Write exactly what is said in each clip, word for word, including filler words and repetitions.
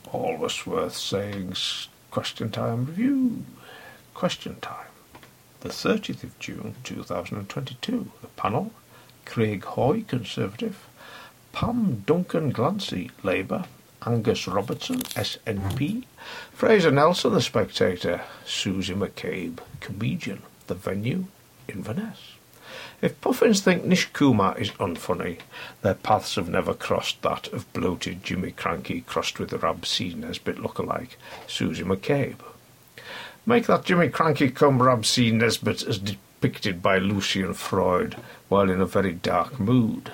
Always worth saying. Question time review. Question time. The thirtieth of June two thousand twenty-two. The panel: Craig Hoy, Conservative; Pam Duncan Glancy, Labour; Angus Robertson, S N P; Fraser Nelson, The Spectator; Susie McCabe, Comedian. The venue: Inverness. If puffins think Nish Kumar is unfunny, their paths have never crossed that of bloated Jimmy Cranky crossed with Rab C. Nesbitt lookalike, Susie McCabe. Make that Jimmy Cranky come Rab C. Nesbitt as depicted by Lucian Freud, while in a very dark mood.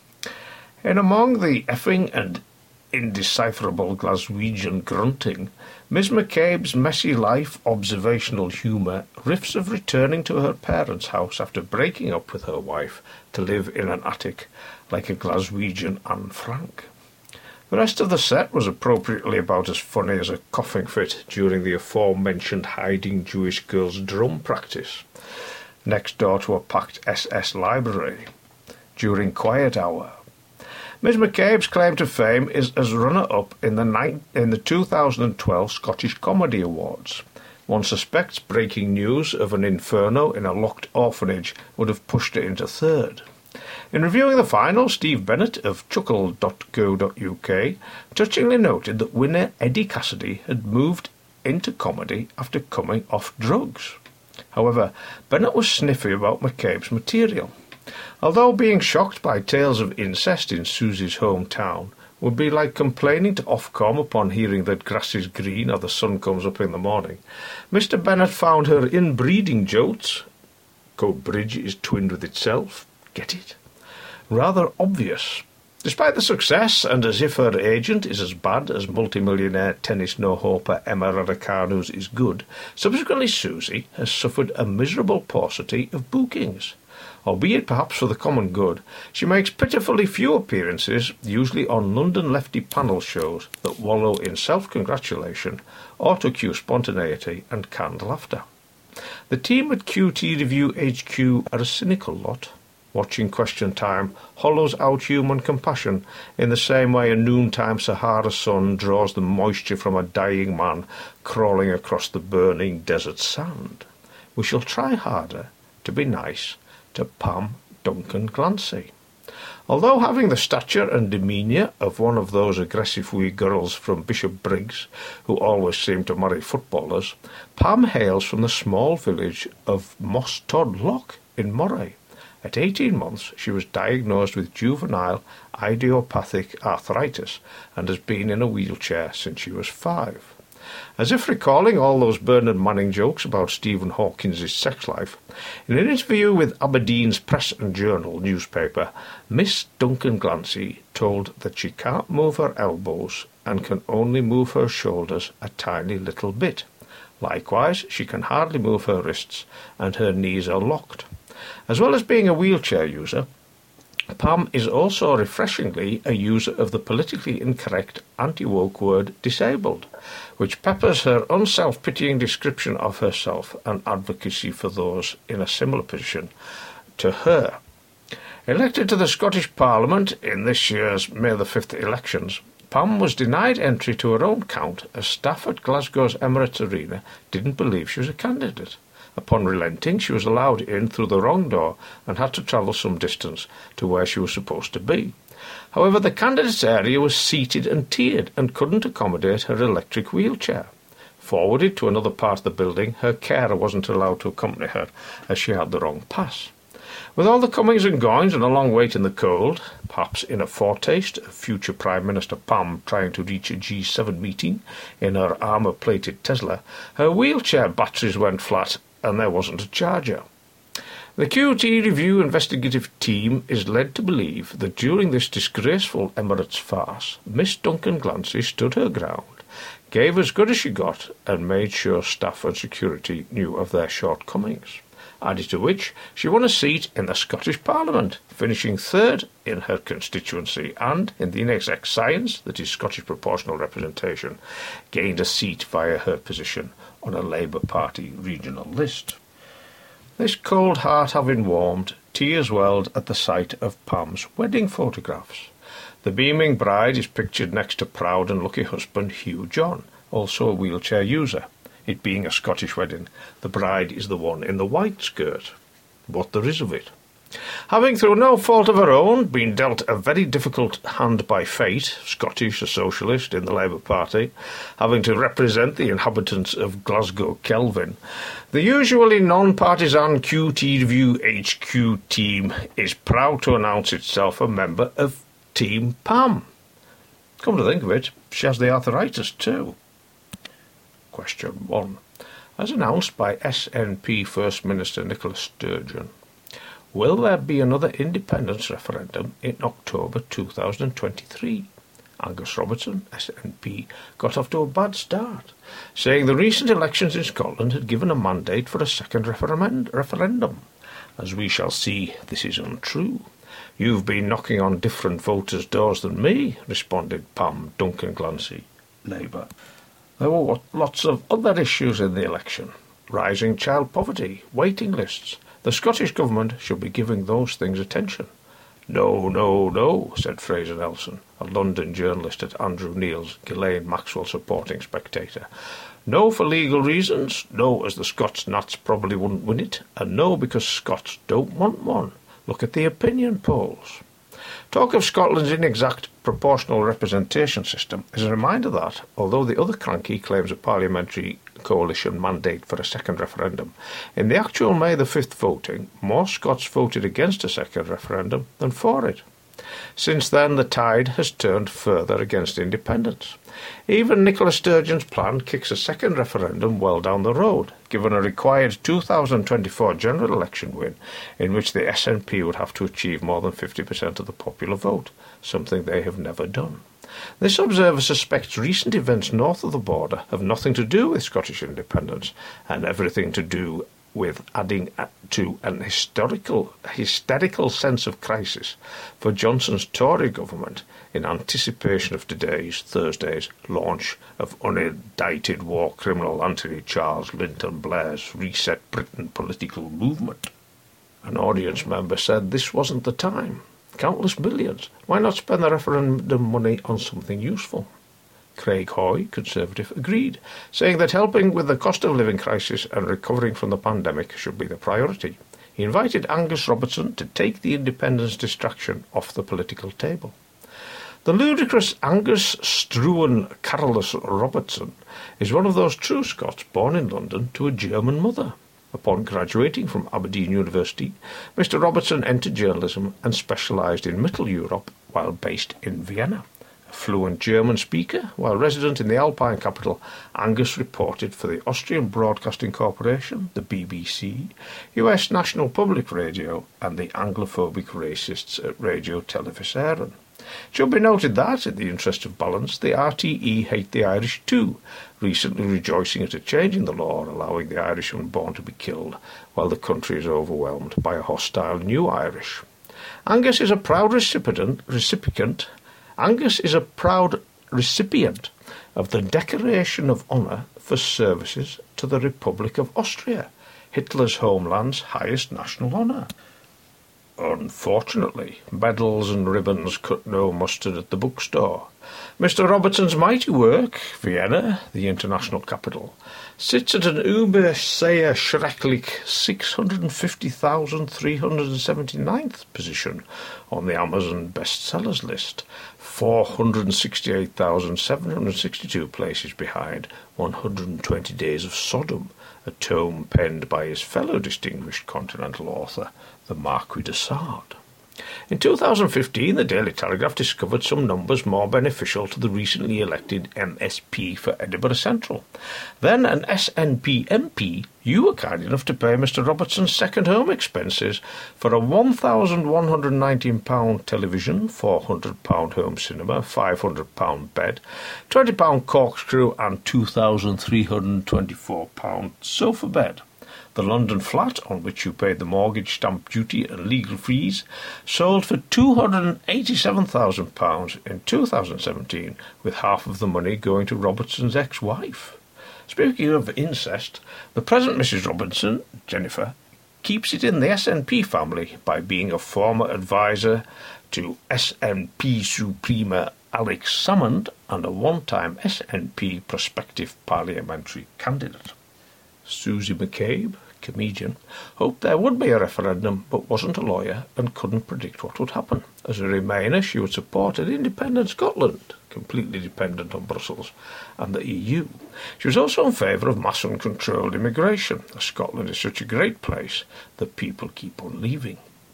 In among the effing and indecipherable Glaswegian grunting, Miss McCabe's messy life observational humour riffs of returning to her parents' house after breaking up with her wife to live in an attic like a Glaswegian Anne Frank. The rest of the set was appropriately about as funny as a coughing fit during the aforementioned hiding Jewish girls' drum practice next door to a packed S S library during quiet hour. Miss McCabe's claim to fame is as runner-up in the, ni- in the two thousand twelve Scottish Comedy Awards. One suspects breaking news of an inferno in a locked orphanage would have pushed it into third. In reviewing the final, Steve Bennett of chuckle dot co dot U K touchingly noted that winner Eddie Cassidy had moved into comedy after coming off drugs. However, Bennett was sniffy about McCabe's material. Although being shocked by tales of incest in Susie's hometown would be like complaining to Ofcom upon hearing that grass is green or the sun comes up in the morning, Mister Bennett found her inbreeding jokes, Coatbridge is twinned with itself, get it, rather obvious. Despite the success, and as if her agent is as bad as multimillionaire tennis no-hoper Emma Raducanu's is good, subsequently Susie has suffered a miserable paucity of bookings. Albeit perhaps for the common good, she makes pitifully few appearances, usually on London lefty panel shows that wallow in self-congratulation, auto-cue spontaneity and canned laughter. The team at Q T Review H Q are a cynical lot. Watching Question Time hollows out human compassion in the same way a noontime Sahara sun draws the moisture from a dying man crawling across the burning desert sand. We shall try harder to be nice to Pam Duncan Glancy. Although having the stature and demeanour of one of those aggressive wee girls from Bishop Briggs, who always seem to marry footballers, Pam hails from the small village of Moss Todd Lock in Moray. At eighteen months, she was diagnosed with juvenile idiopathic arthritis and has been in a wheelchair since she was five. As if recalling all those Bernard Manning jokes about Stephen Hawkins' sex life, in an interview with Aberdeen's Press and Journal newspaper, Miss Duncan Glancy told that she can't move her elbows and can only move her shoulders a tiny little bit. Likewise, she can hardly move her wrists and her knees are locked. As well as being a wheelchair user, Pam is also refreshingly a user of the politically incorrect anti-woke word disabled, which peppers her unself-pitying description of herself and advocacy for those in a similar position to her. Elected to the Scottish Parliament in this year's May the fifth elections, Pam was denied entry to her own count as staff at Glasgow's Emirates Arena didn't believe she was a candidate. Upon relenting, she was allowed in through the wrong door and had to travel some distance to where she was supposed to be. However, the candidates' area was seated and tiered and couldn't accommodate her electric wheelchair. Forwarded to another part of the building, her carer wasn't allowed to accompany her as she had the wrong pass. With all the comings and goings and a long wait in the cold, perhaps in a foretaste of future Prime Minister Pam trying to reach a G seven meeting in her armour-plated Tesla, her wheelchair batteries went flat and there wasn't a charger. The Q T Review investigative team is led to believe that during this disgraceful Emirates farce, Miss Duncan Glancy stood her ground, gave as good as she got, and made sure staff and security knew of their shortcomings. Added to which, she won a seat in the Scottish Parliament, finishing third in her constituency, and, in the Inex Science, that is Scottish proportional representation, gained a seat via her position on a Labour Party regional list. This cold heart having warmed, tears welled at the sight of Pam's wedding photographs. The beaming bride is pictured next to proud and lucky husband Hugh John, also a wheelchair user. It being a Scottish wedding, the bride is the one in the white skirt. What there is of it. Having, through no fault of her own, been dealt a very difficult hand by fate, Scottish, a socialist in the Labour Party, having to represent the inhabitants of Glasgow Kelvin, the usually non-partisan Q T Review H Q team is proud to announce itself a member of Team Pam. Come to think of it, she has the arthritis too. Question one. As announced by S N P First Minister Nicola Sturgeon, will there be another independence referendum in October two thousand twenty-three? Angus Robertson, S N P, got off to a bad start, saying the recent elections in Scotland had given a mandate for a second referendum. referendum. As we shall see, this is untrue. You've been knocking on different voters' doors than me, responded Pam Duncan Glancy, Labour. There were lots of other issues in the election. Rising child poverty, waiting lists. The Scottish Government should be giving those things attention. No, no, no, said Fraser Nelson, a London journalist at Andrew Neil's Ghislaine Maxwell supporting Spectator. No for legal reasons, no as the Scots Nats probably wouldn't win it, and no because Scots don't want one. Look at the opinion polls. Talk of Scotland's inexact proportional representation system is a reminder that, although the other cranky claims a parliamentary coalition mandate for a second referendum, in the actual May the fifth voting, more Scots voted against a second referendum than for it. Since then, the tide has turned further against independence. Even Nicola Sturgeon's plan kicks a second referendum well down the road, given a required two thousand twenty-four general election win, in which the S N P would have to achieve more than fifty percent of the popular vote, something they have never done. This observer suspects recent events north of the border have nothing to do with Scottish independence, and everything to do with adding to an historical, hysterical sense of crisis for Johnson's Tory government in anticipation of today's, Thursday's, launch of unindicted war criminal Anthony Charles Linton Blair's Reset Britain political movement. An audience member said this wasn't the time. Countless millions. Why not spend the referendum money on something useful? Craig Hoy, Conservative, agreed, saying that helping with the cost of living crisis and recovering from the pandemic should be the priority. He invited Angus Robertson to take the independence distraction off the political table. The ludicrous Angus Struan Carolus Robertson is one of those true Scots born in London to a German mother. Upon graduating from Aberdeen University, Mister Robertson entered journalism and specialised in Middle Europe while based in Vienna. A fluent German speaker, while resident in the Alpine capital, Angus reported for the Austrian Broadcasting Corporation, the B B C, U S National Public Radio, and the Anglophobic racists at Radio Televiseren. It should be noted that, in the interest of balance, the R T E hate the Irish too, recently rejoicing at a change in the law allowing the Irish unborn to be killed, while the country is overwhelmed by a hostile new Irish. Angus is a proud recipient, recipient Angus is a proud recipient of the Decoration of Honour for services to the Republic of Austria, Hitler's homeland's highest national honour. Unfortunately, medals and ribbons cut no mustard at the bookstore. Mister Robertson's mighty work, Vienna, the international capital, sits at an Uber sehr schrecklich six hundred fifty thousand three hundred seventy-ninth position on the Amazon bestsellers list, four hundred sixty-eight thousand seven hundred sixty-two places behind one hundred twenty Days of Sodom, a tome penned by his fellow distinguished continental author, the Marquis de Sade. In two thousand fifteen, the Daily Telegraph discovered some numbers more beneficial to the recently elected M S P for Edinburgh Central. Then an S N P M P, you were kind enough to pay Mister Robertson's second home expenses for a one thousand one hundred nineteen pounds television, four hundred pounds home cinema, five hundred pounds bed, twenty pounds corkscrew and two thousand three hundred twenty-four pounds sofa bed. The London flat, on which you paid the mortgage, stamp duty and legal fees, sold for two hundred eighty-seven thousand pounds in two thousand seventeen, with half of the money going to Robertson's ex-wife. Speaking of incest, the present Missus Robertson, Jennifer, keeps it in the S N P family by being a former advisor to S N P Suprema Alex Salmond and a one-time S N P prospective parliamentary candidate. Susie McCabe, comedian, hoped there would be a referendum but wasn't a lawyer and couldn't predict what would happen. As a Remainer, she would support an independent Scotland, completely dependent on Brussels and the E U. She was also in favour of mass and controlled immigration, as Scotland is such a great place that people keep on leaving.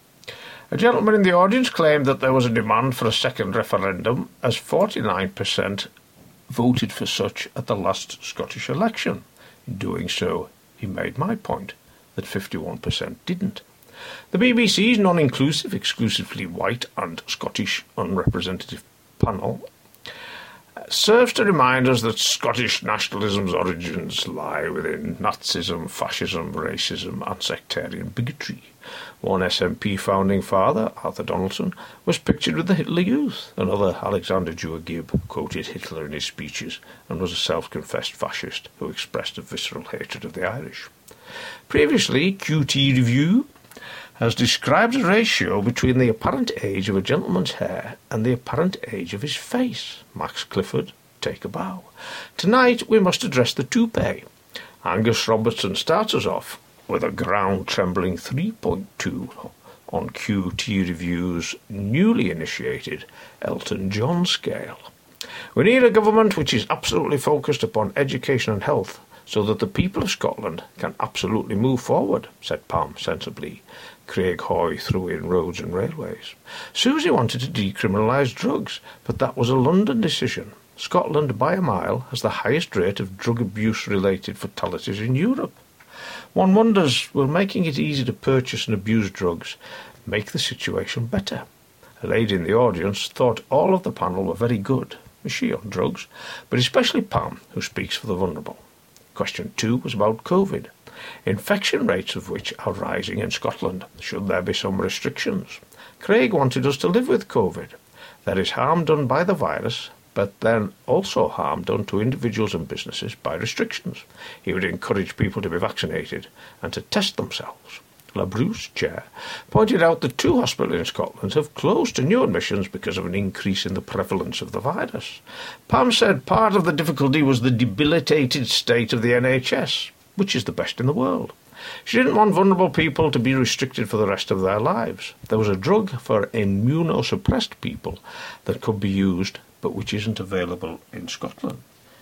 A gentleman in the audience claimed that there was a demand for a second referendum, as forty-nine percent voted for such at the last Scottish election. In doing so, he made my point, that fifty-one percent didn't. The B B C's non-inclusive, exclusively white and Scottish unrepresentative panel serves to remind us that Scottish nationalism's origins lie within Nazism, fascism, racism and sectarian bigotry. One S N P founding father, Arthur Donaldson, was pictured with the Hitler Youth. Another, Alexander Dewar Gibb, quoted Hitler in his speeches and was a self-confessed fascist who expressed a visceral hatred of the Irish. Previously, Q T Review has described a ratio between the apparent age of a gentleman's hair and the apparent age of his face. Max Clifford, take a bow. Tonight we must address the toupee. Angus Robertson starts us off with a ground-trembling three point two on Q T Review's newly initiated Elton John scale. We need a government which is absolutely focused upon education and health so that the people of Scotland can absolutely move forward, said Pam sensibly. Craig Hoy threw in roads and railways. Susie wanted to decriminalise drugs, but that was a London decision. Scotland, by a mile, has the highest rate of drug abuse-related fatalities in Europe. One wonders, will making it easy to purchase and abuse drugs make the situation better? A lady in the audience thought all of the panel were very good, is she on drugs, but especially Pam, who speaks for the vulnerable. Question two was about COVID. Infection rates of which are rising in Scotland. Should there be some restrictions? Craig wanted us to live with COVID. There is harm done by the virus, but then also harm done to individuals and businesses by restrictions. He would encourage people to be vaccinated and to test themselves. LaBruce, chair, pointed out that two hospitals in Scotland have closed to new admissions because of an increase in the prevalence of the virus. Pam said part of the difficulty was the debilitated state of the N H S, which is the best in the world. She didn't want vulnerable people to be restricted for the rest of their lives. There was a drug for immunosuppressed people that could be used, but which isn't available in Scotland.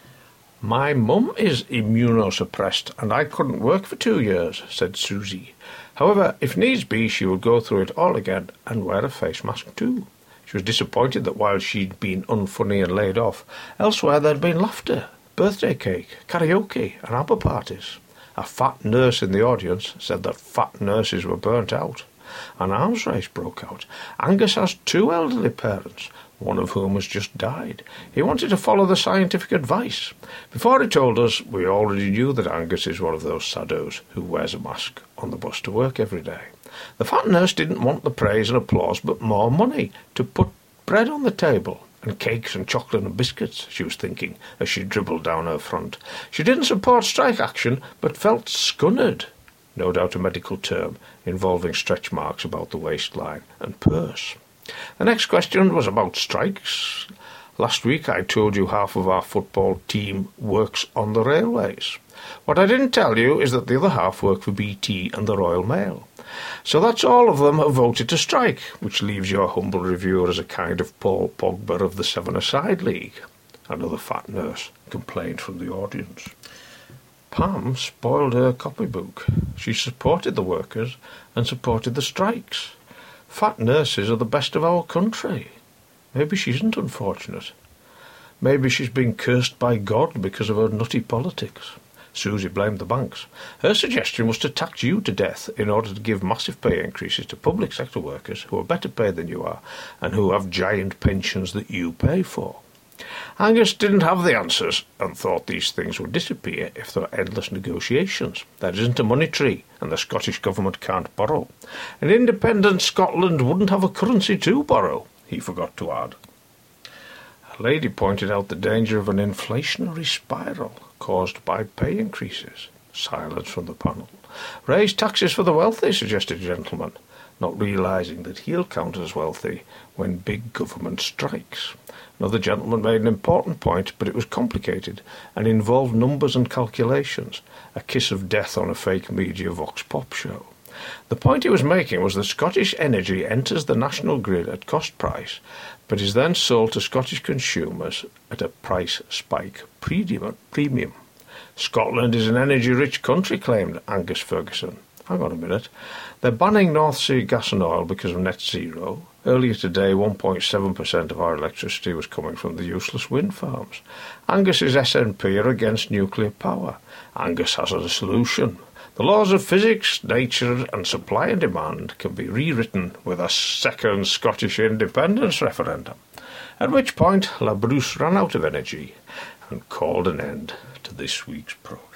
My mum is immunosuppressed and I couldn't work for two years, said Susie. However, if needs be, she would go through it all again and wear a face mask too. She was disappointed that while she'd been unfunny and laid off, elsewhere there'd been laughter, birthday cake, karaoke and ABBA parties. A fat nurse in the audience said that fat nurses were burnt out. An arms race broke out. Angus has two elderly parents, one of whom has just died. He wanted to follow the scientific advice. Before he told us, we already knew that Angus is one of those saddos who wears a mask on the bus to work every day. The fat nurse didn't want the praise and applause, but more money to put bread on the table, and cakes and chocolate and biscuits, she was thinking, as she dribbled down her front. She didn't support strike action, but felt scunnered, no doubt a medical term involving stretch marks about the waistline and purse. The next question was about strikes. Last week I told you half of our football team works on the railways. What I didn't tell you is that the other half work for B T and the Royal Mail. So that's all of them have voted to strike, which leaves your humble reviewer as a kind of Paul Pogba of the Seven-a-Side League. Another fat nurse complained from the audience. Pam spoiled her copybook. She supported the workers and supported the strikes. Fat nurses are the best of our country. Maybe she isn't unfortunate. Maybe she's been cursed by God because of her nutty politics. Susie blamed the banks. Her suggestion was to tax you to death in order to give massive pay increases to public sector workers who are better paid than you are and who have giant pensions that you pay for. Angus didn't have the answers and thought these things would disappear if there were endless negotiations. There isn't a money tree and the Scottish government can't borrow. An independent Scotland wouldn't have a currency to borrow, he forgot to add. A lady pointed out the danger of an inflationary spiral caused by pay increases. Silence from the panel. Raise taxes for the wealthy, suggested a gentleman, not realising that he'll count as wealthy when big government strikes. Another gentleman made an important point, but it was complicated and involved numbers and calculations, a kiss of death on a fake media vox pop show. The point he was making was that Scottish energy enters the national grid at cost price, but is then sold to Scottish consumers at a price spike premium. Scotland is an energy-rich country, claimed Angus Ferguson. Hang on a minute. They're banning North Sea gas and oil because of net zero. Earlier today, one point seven percent of our electricity was coming from the useless wind farms. Angus's S N P are against nuclear power. Angus has a solution. The laws of physics, nature and supply and demand can be rewritten with a second Scottish independence referendum. At which point, La Bruce ran out of energy and called an end to this week's programme.